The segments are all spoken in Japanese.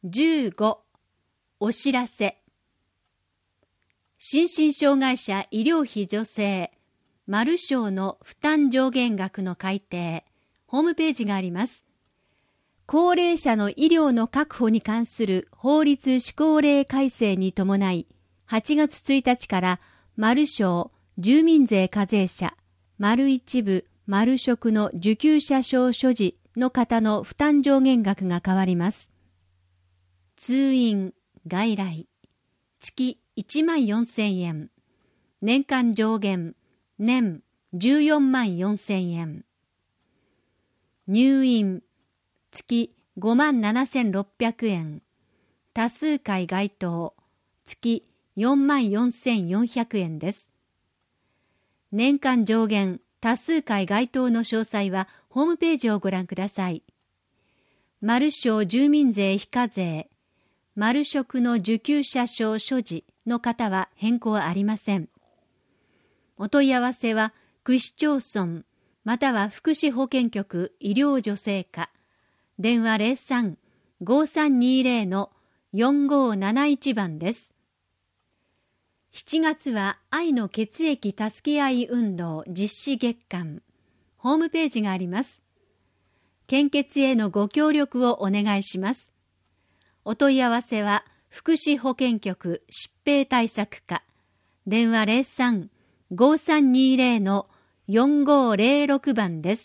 15、お知らせ。心身障害者医療費助成、マル省の負担上限額の改定、ホームページがあります。高齢者の医療の確保に関する法律施行令改正に伴い、8月1日からマル省住民税課税者、マル一部、マル職の受給者証所持の方の負担上限額が変わります。通院、外来、月14,000円。年間上限、年144,000円。入院、月57,600円。多数回該当、月44,400円です。年間上限、多数回該当の詳細はホームページをご覧ください。マル省住民税非課税、マル職の受給者証所持の方は変更ありません。お問い合わせは区市町村または福祉保健局医療助成課、電話03-5320-4571番です。7月は愛の血液助け合い運動実施月間、ホームページがあります。献血へのご協力をお願いします。お問い合わせは福祉保健局疾病対策課、電話03-5320-4506番です。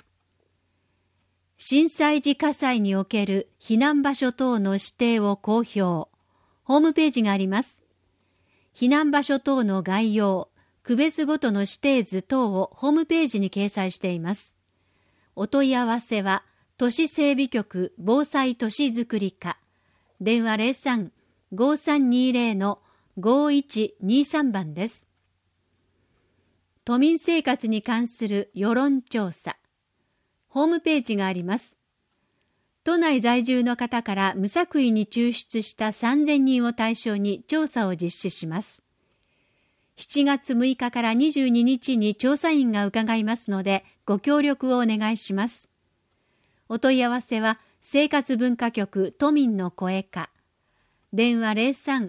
震災時火災における避難場所等の指定を公表、ホームページがあります。避難場所等の概要、区別ごとの指定図等をホームページに掲載しています。お問い合わせは都市整備局防災都市づくり課、電話03-5320-5123番です。都民生活に関する世論調査、ホームページがあります。都内在住の方から無作為に抽出した3000人を対象に調査を実施します。7月6日から22日に調査員が伺いますので、ご協力をお願いします。お問い合わせは生活文化局都民の声課、電話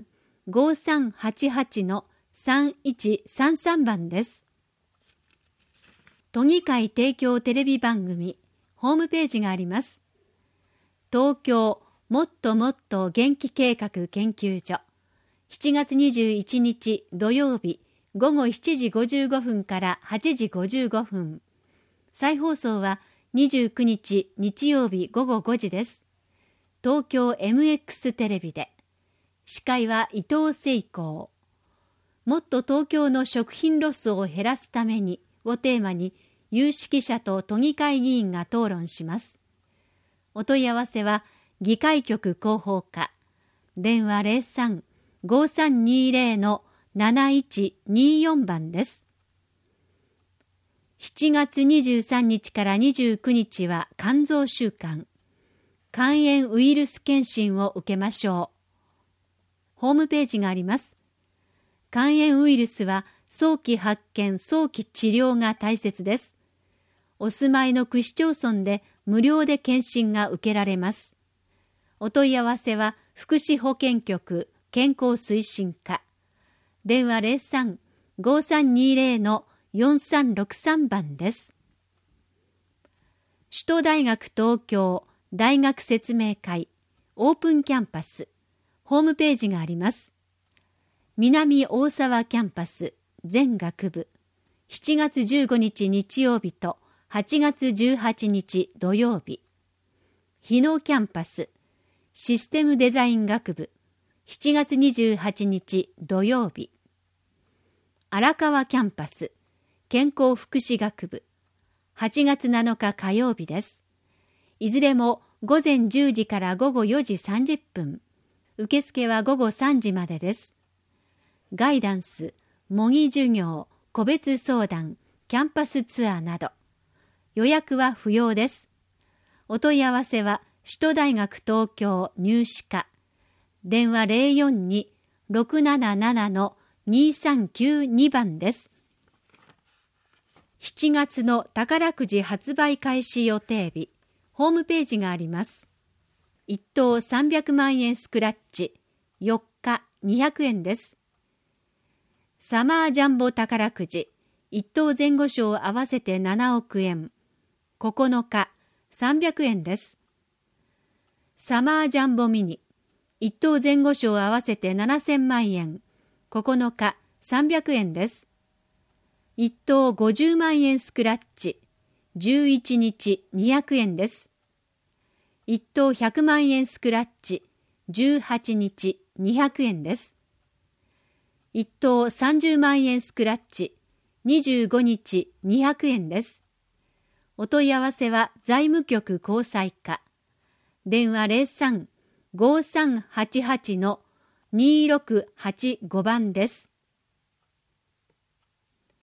03-5388-3133番です。都議会提供テレビ番組、ホームページがあります。東京もっともっと元気計画研究所、7月21日土曜日午後7時55分から8時55分。再放送は29日日曜日午後5時です。東京 MX テレビで。司会は伊藤聖光。もっと東京の食品ロスを減らすためにをテーマに有識者と都議会議員が討論します。お問い合わせは議会局広報課、電話03-5320-7124番です。7月23日から29日は肝臓週間、肝炎ウイルス検診を受けましょう。ホームページがあります。肝炎ウイルスは早期発見、早期治療が大切です。お住まいの区市町村で無料で検診が受けられます。お問い合わせは福祉保健局健康推進課、電話03-5320-4363番です。首都大学東京大学説明会オープンキャンパス、ホームページがあります。南大沢キャンパス全学部、7月15日日曜日と8月18日土曜日。日野キャンパスシステムデザイン学部、7月28日土曜日。荒川キャンパス健康福祉学部、8月7日火曜日です。いずれも午前10時から午後4時30分。受付は午後3時までです。ガイダンス、模擬授業、個別相談、キャンパスツアーなど。予約は不要です。お問い合わせは首都大学東京入試課、電話042-677-2392番です。7月の宝くじ発売開始予定日、ホームページがあります。 1等300万円スクラッチ、4日200円です。サマージャンボ宝くじ、1等前後賞合わせて7億円、9日300円です。サマージャンボミニ、1等前後賞合わせて7000万円、9日300円です。1等50万円スクラッチ、11日200円です。1等100万円スクラッチ、18日200円です。1等30万円スクラッチ、25日200円です。お問い合わせは財務局交際課。電話03-5388-2685番です。